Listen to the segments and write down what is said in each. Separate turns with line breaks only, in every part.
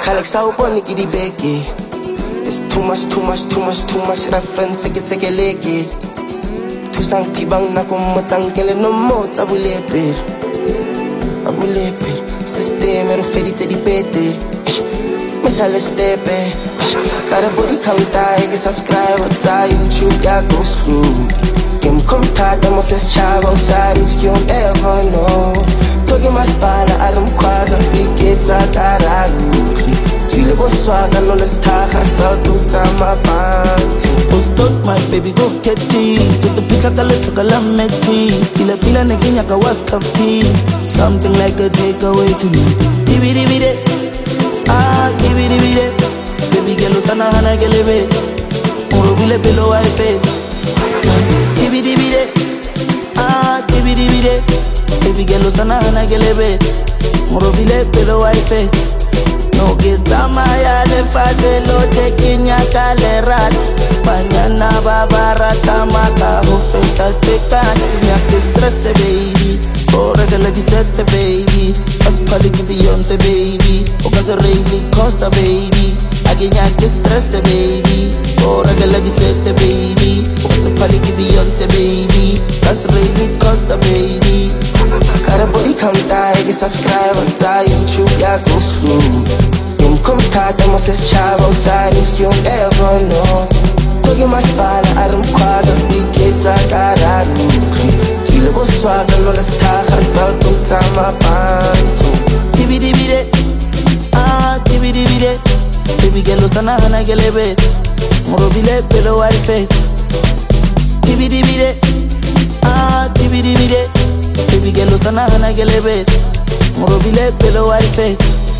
Khalek sawubona ikidibeke. It's too much reference ke leke. Tusang tibang na kumotang kele no mo tabulepe. Abulepe. System ero fedite di pete. Misale stepe. Got a body come die, subscribe or die, YouTube ya go screw. Game come tight, almost as child outside, you don't ever know. Togi maspala, alam kwaza, pikets atararu. Feel go swag, no let's talk, I saw to tama pantu.
Post my baby go get it. Take the pizza kala calamity. Spila pila neginya ka was kafti. Something like a takeaway to me. Dibidi ah dibidi. Baby girl usana hana gelebe. Urubile below I fade. Dibidi ah dibidi. Baby girl usana hana gelebe. Urubile below I fade. No get tamaya le fadelo taking ya kalerat. Banyana babara tamaka hufeta tekan. Ya que stress baby. Ora que la disette baby. As pali ki Beyonce baby. Okas really cosa baby. Aginya que stress baby. Ora que la disette baby. Okas pali ki Beyonce baby. As really cosa baby.
Got a body come die, subscribe or die, YouTube ya go screw. Game come tight, almost as child outside, you don't ever know. Togi maspala, aram kwaza, pikets atararu. Feel go swag, no let's talk, I saw to tama pantu.
Dibidi ah dibidi. Baby girl usana hana gelebe. Murubile below I fade. Dibidi ah dibidi. Baby girl usana hana gelebe. Murubile below I fade.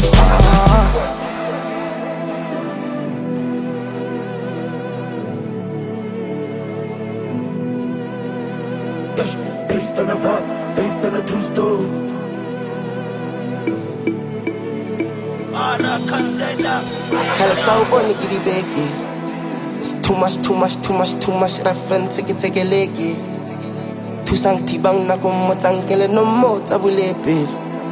Based on a fact, based on a true story.
Khalek sawubona ikidibeke. It's too much reference ke leke. Tusang tibang na kumotang kele no mo tabulepe.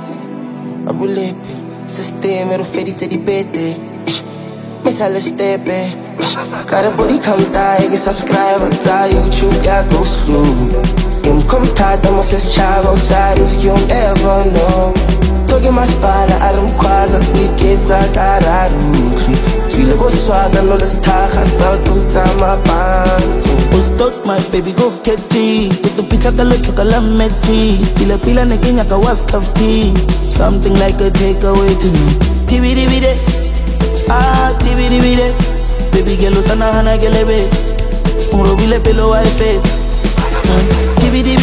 Abulepe. System ero fedite di pete. Misale stepe. Got a body come die, subscribe or die, YouTube ya go screw. Game come tight, almost as child outside, you don't ever know. Togi maspala, aram kwaza, pikets atararu. Feel go swag, no let's talk, I saw to tama pantu.
Post my baby go get it. Take the pizza kala calamity. Spila pila neginya ka was kafti. Something like a takeaway to me. Dibidi ah dibidi. Baby girl usana hana gelebe. Urubile below I fade. Dibidi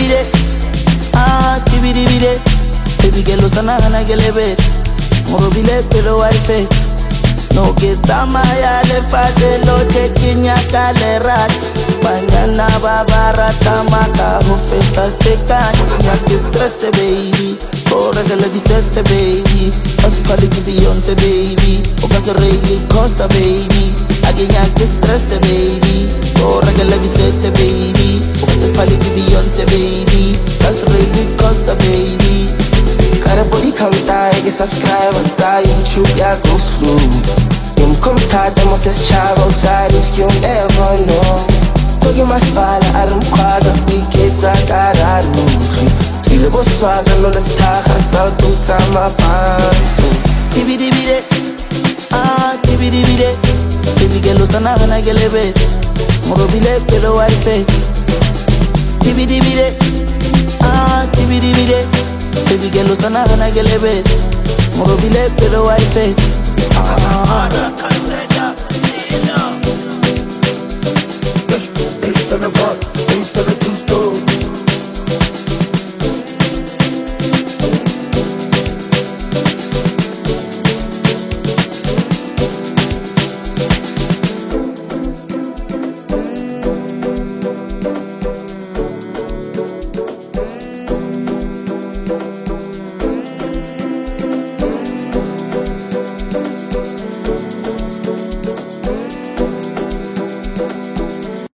ah dibidi. Baby girl usana hana gelebe. Urubile below I fade. No get tamaya le fadelo taking ya kalerat. Banyana babara tamaka hufeta tekan. Ya que stress baby. Ora que la disette baby. As pali ki Beyonce baby. Okas really cosa baby. Aginya que stress baby. Ora que la disette baby. Okas pali ki Beyonce baby. As really cosa baby.
Got a body come die, subscribe or die, YouTube ya go screw. Game come tight, almost as child outside, you don't ever know. Togi maspala, aram kwaza, pikets atararu. Feel go swag, no let's talk, I saw to tama pantu.
Dibidi ah dibidi. Baby girl usana hana gelebe. Murubile below I fade. Dibidi ah dibidi. Baby girl usana hana gelebe. Murubile below I fade.
Based on a fact.